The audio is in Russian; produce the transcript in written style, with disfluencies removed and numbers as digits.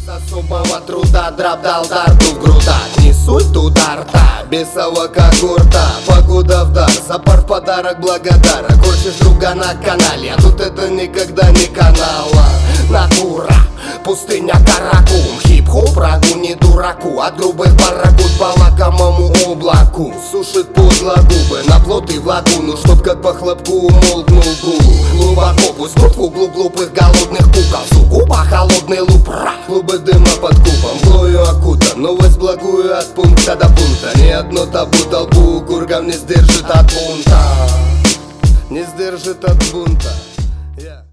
Без особого труда драп дал дарту в грудах. Не суть туда рта, бесова когорта. Погода в дар, запар в подарок благодара. Корчишь друга на канале, а тут это никогда не канала. Натура, пустыня каракум. Хип-хоп врагу не дураку. От грубых барракуд по лакомому облаку сушит подло губы на плот и в лагуну, чтоб как по хлопку умолкнул гул. Глубоко пусть в углу глупых голодных кукол. Сугубо холодный лупра, клубы дыма под кубом. Глою окутан, новость благую от пункта до пункта. Ни одно табу толпу кургам не сдержит от бунта. Не сдержит от бунта.